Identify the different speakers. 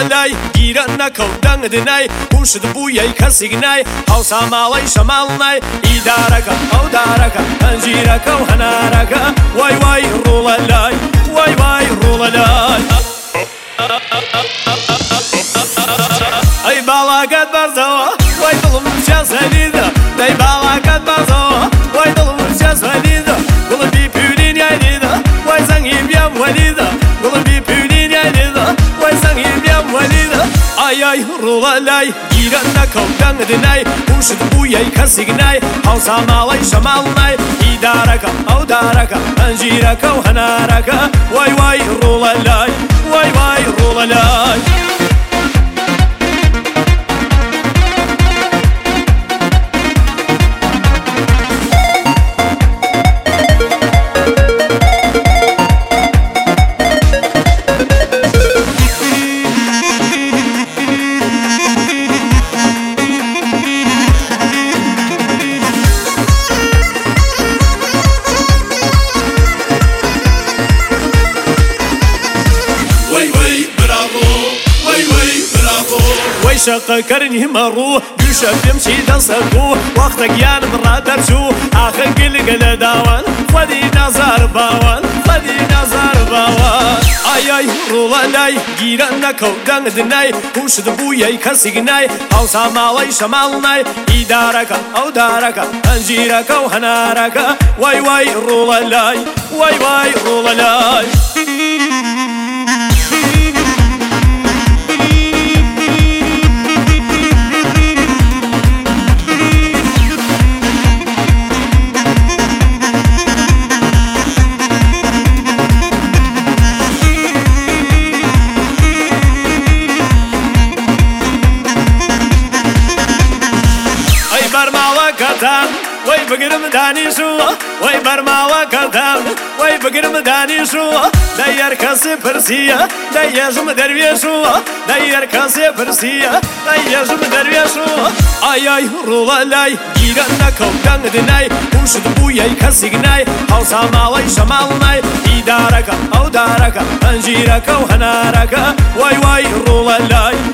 Speaker 1: ڕوڵەلای گیرە نەکەوتەنگ دنای هوشت بوویەی کەسێک نای هەوسا ماڵەی شەماڵ نای ئیدارەکە ئەو دارەکە پەنجیرەکە و هەنارەکە وای وای ڕوڵەلای وای وای ڕوڵەلای ئەی باڵاکەت بەرزەوە وای دڵم چەند سەریدە دەی باڵاکەت بەرزەوە وای دڵم چەند سەریدە گوڵبی پیولین یاریدە وای زەنگی بیام وەلیدە گوڵبی پیولین یاریدە وای زەنگی بیام وەلیدە ئای ئای ڕوڵەلای گیرە نەکەوتەنگ دنای هوشت بوویەی کەسێک نای هەوسا ماڵەی شەماڵ نای ئیدارەکە ئەو دارەکە پەنجیرەکە و هەنارەکە وای وای ڕوڵەلای وای وای ڕوڵەلای شەقەکەرنی مەڕوو دووشە پێم چی دەسەبوو وەختە گیانم ڕادەرچوو ئاخر گلگە لە داوان خودی نازار باوان خودی نازار باوان ئای ئای ڕوڵەلای گیرە نەکەوتەنگ دنای هوشت بوویەی کەسێک نای هەوسا ماڵەی شەماڵ نای ئیدارەکە ئەو دارەکە پەنجیرەکە و هەنارەکە وای وای ڕوڵەلای وای وای ڕوڵەلای وای بگرم دانیشووە وای بەرماوەکەتان وای بگرم دانیشووە دەی هەر کەسێ پرسیە دەی هێژم دەروێشووە دەی هەر کەسێ پرسیە دەی هێژم دەروێشووە ئای ئای ڕوڵەلای گیرە نەکەوتەنگ دنای هوشت بوویەی کەسێک نای هەوسا ماڵەی شەماڵ نای ئیدارەکە ئەو دارەکە پەنجیرەکە و هەنارەکە وای وای ڕوڵەلای